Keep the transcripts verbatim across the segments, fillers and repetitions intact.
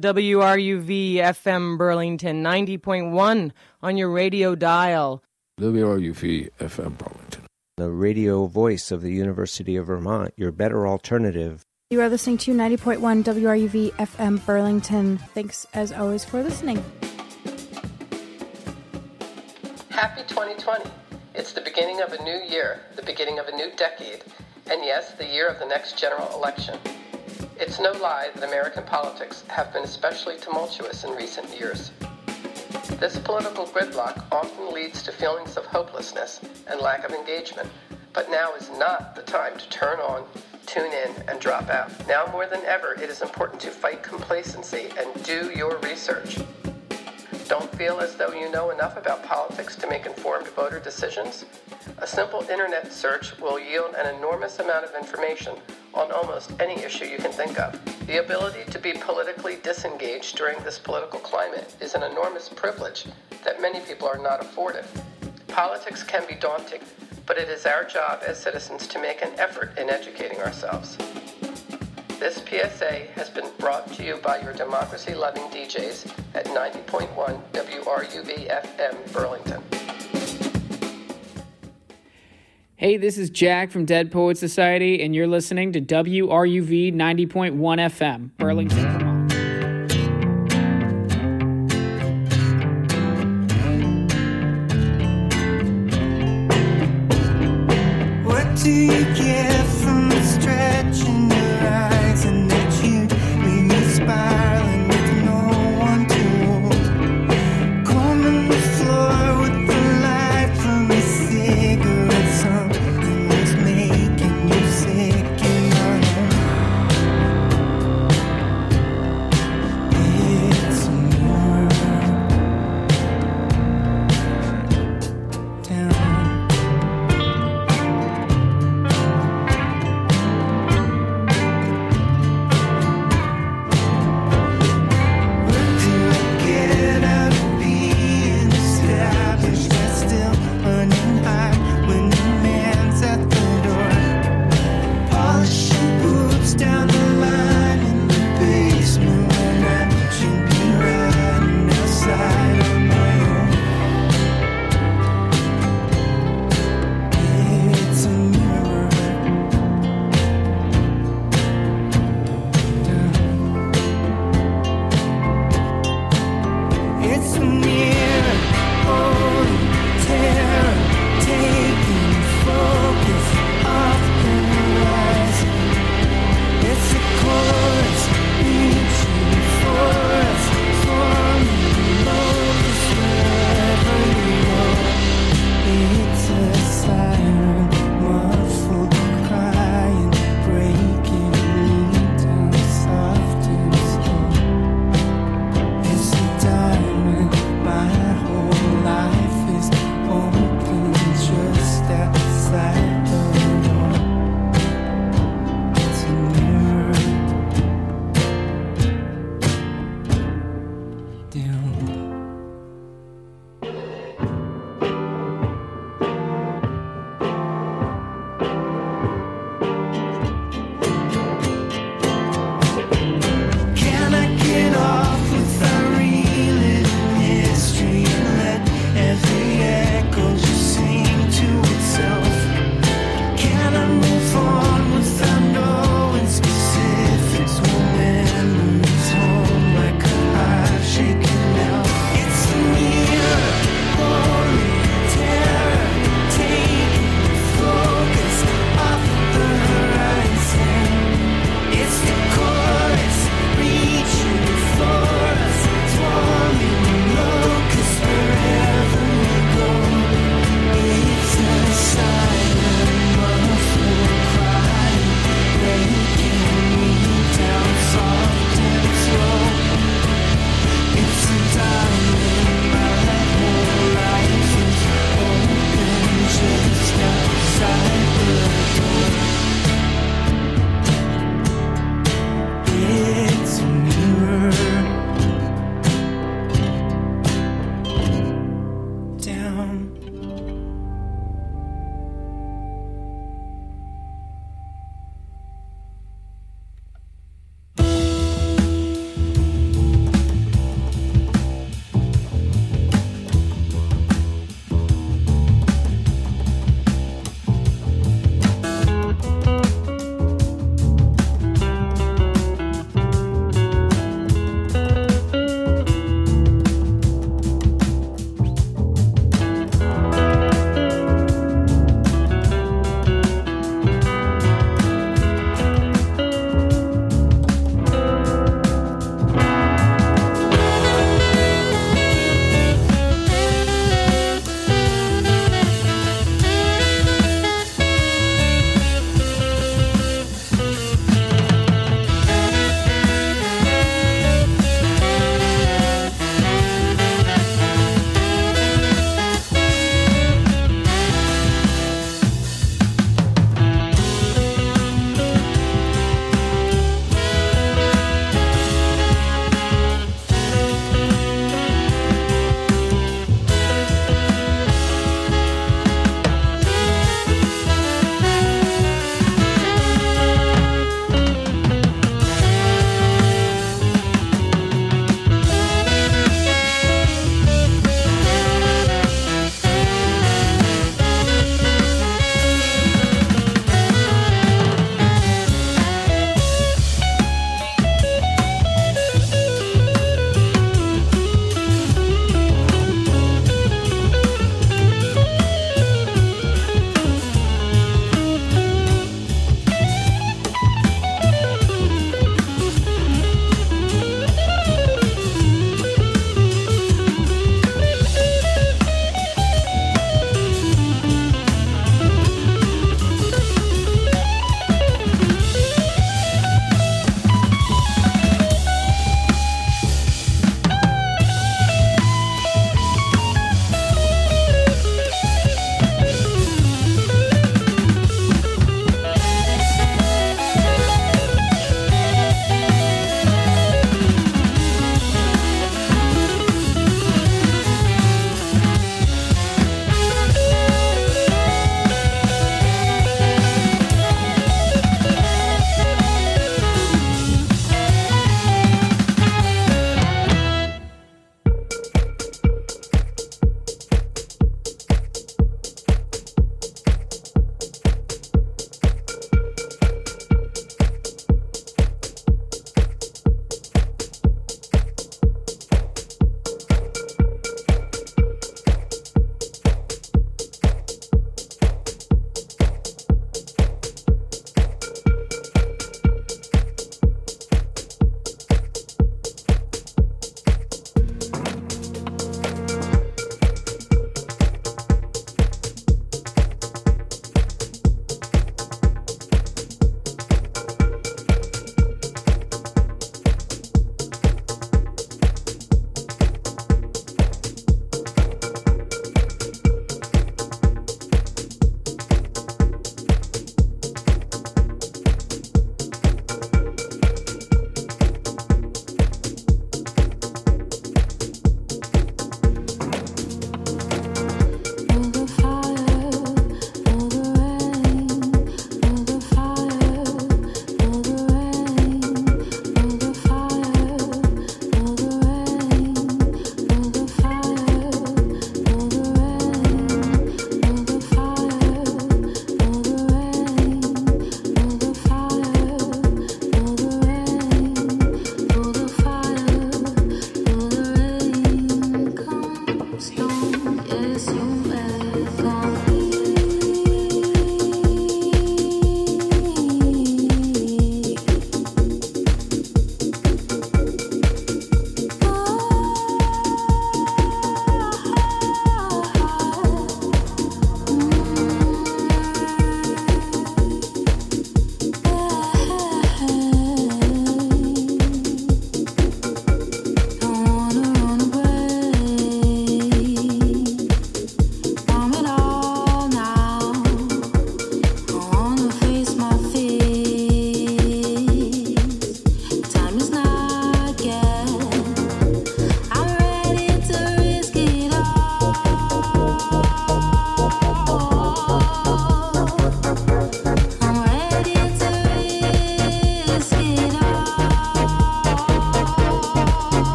W R U V F M Burlington, ninety point one on your radio dial. W R U V F M Burlington. The radio voice of the University of Vermont, your better alternative. You are listening to ninety point one W R U V F M Burlington. Thanks, as always, for listening. Happy twenty twenty. It's the beginning of a new year, the beginning of a new decade, and yes, the year of the next general election. It's no lie that American politics have been especially tumultuous in recent years. This political gridlock often leads to feelings of hopelessness and lack of engagement, but now is not the time to turn on, tune in, and drop out. Now more than ever, it is important to fight complacency and do your research. Don't feel as though you know enough about politics to make informed voter decisions? A simple internet search will yield an enormous amount of information on almost any issue you can think of. The ability to be politically disengaged during this political climate is an enormous privilege that many people are not afforded. Politics can be daunting, but it is our job as citizens to make an effort in educating ourselves. This P S A has been brought to you by your democracy-loving D Js at ninety point one W R U V F M Burlington. Hey, this is Jack from Dead Poets Society, and you're listening to W R U V ninety point one F M, Burlington, Vermont. What do you get from the stretch in your eyes and that you leave me spiraling with no one to hold? Combing the floor with the light from a cigarette, something was making you sick in my home.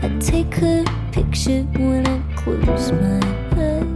I take her picture when I close my eyes.